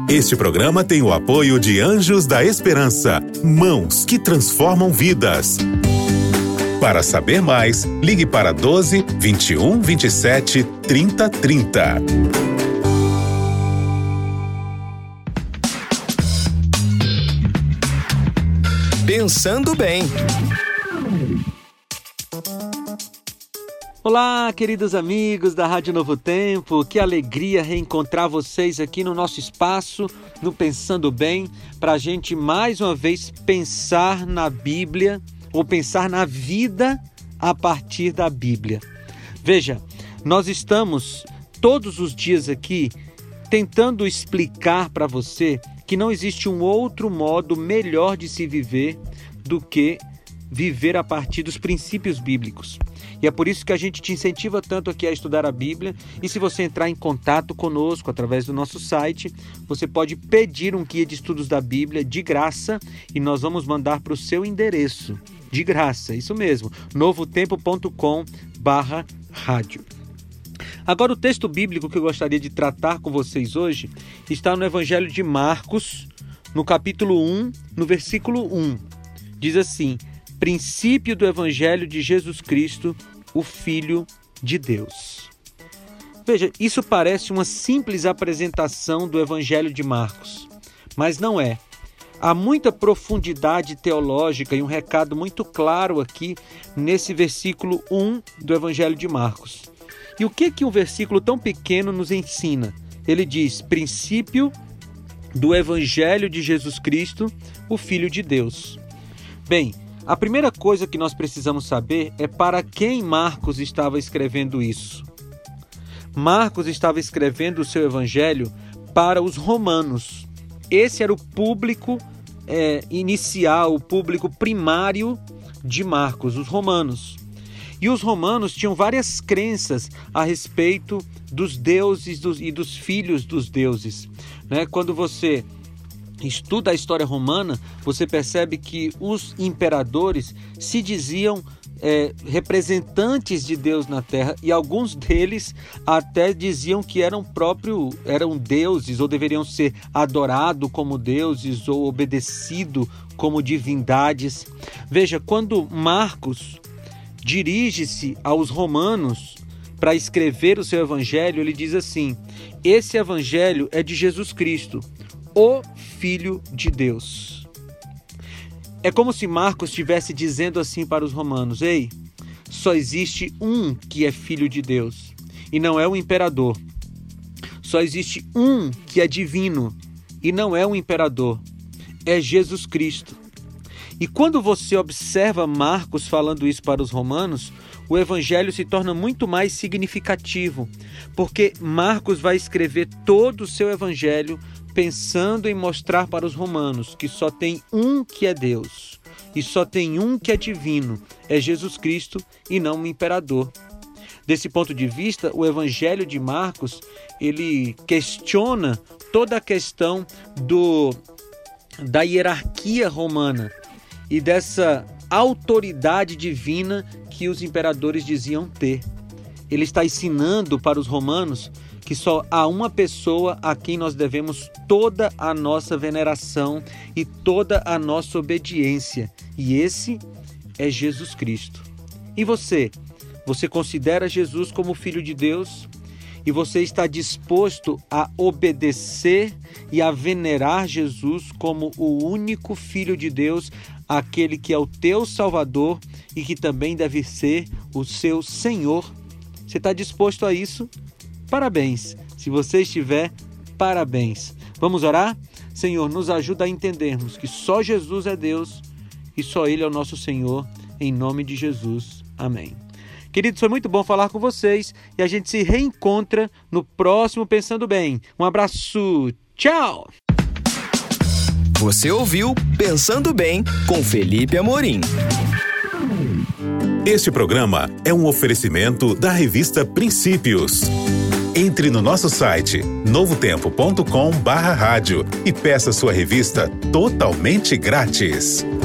Este programa tem o apoio de Anjos da Esperança, mãos que transformam vidas. Para saber mais, ligue para 12 21 27 30 30. Pensando bem. Olá, queridos amigos da Rádio Novo Tempo, que alegria reencontrar vocês aqui no nosso espaço, no Pensando Bem, para a gente mais uma vez pensar na Bíblia ou pensar na vida a partir da Bíblia. Veja, nós estamos todos os dias aqui tentando explicar para você que não existe um outro modo melhor de se viver do que viver a partir dos princípios bíblicos. E é por isso que a gente te incentiva tanto aqui a estudar a Bíblia. E se você entrar em contato conosco através do nosso site, você pode pedir um guia de estudos da Bíblia de graça e nós vamos mandar para o seu endereço. De graça, isso mesmo, novotempo.com/rádio. Agora, o texto bíblico que eu gostaria de tratar com vocês hoje está no Evangelho de Marcos, no capítulo 1, no versículo 1. Diz assim: princípio do Evangelho de Jesus Cristo, o Filho de Deus. Veja, isso parece uma simples apresentação do Evangelho de Marcos, mas não é. Há muita profundidade teológica e um recado muito claro aqui nesse versículo 1 do Evangelho de Marcos. E o que um versículo tão pequeno nos ensina? Ele diz: princípio do Evangelho de Jesus Cristo, o Filho de Deus. Bem, a primeira coisa que nós precisamos saber é para quem Marcos estava escrevendo isso. Marcos estava escrevendo o seu evangelho para os romanos. Esse era o público inicial, o público primário de Marcos, os romanos. E os romanos tinham várias crenças a respeito dos deuses e dos filhos dos deuses. Quando você estuda a história romana, você percebe que os imperadores se diziam representantes de Deus na terra, e alguns deles até diziam que eram deuses, ou deveriam ser adorados como deuses ou obedecidos como divindades. Veja, quando Marcos dirige-se aos romanos para escrever o seu evangelho, ele diz assim: esse evangelho é de Jesus Cristo, o Filho de Deus. É como se Marcos estivesse dizendo assim para os romanos: ei, só existe um que é Filho de Deus, e não é o imperador. Só existe um que é divino, e não é o imperador, é Jesus Cristo. E quando você observa Marcos falando isso para os romanos, o evangelho se torna muito mais significativo, porque Marcos vai escrever todo o seu evangelho pensando em mostrar para os romanos que só tem um que é Deus e só tem um que é divino, é Jesus Cristo e não o imperador. Desse ponto de vista, o Evangelho de Marcos, ele questiona toda a questão da hierarquia romana e dessa autoridade divina que os imperadores diziam ter. Ele está ensinando para os romanos que só há uma pessoa a quem nós devemos toda a nossa veneração e toda a nossa obediência, e esse é Jesus Cristo. E você? Você considera Jesus como Filho de Deus? E você está disposto a obedecer e a venerar Jesus como o único Filho de Deus, aquele que é o teu Salvador e que também deve ser o seu Senhor? Você está disposto a isso? Parabéns! Se você estiver, parabéns! Vamos orar? Senhor, nos ajuda a entendermos que só Jesus é Deus e só Ele é o nosso Senhor, em nome de Jesus. Amém. Queridos, foi muito bom falar com vocês e a gente se reencontra no próximo Pensando Bem. Um abraço! Tchau! Você ouviu Pensando Bem com Felipe Amorim. Este programa é um oferecimento da revista Princípios. Entre no nosso site novotempo.com/rádio e peça sua revista totalmente grátis.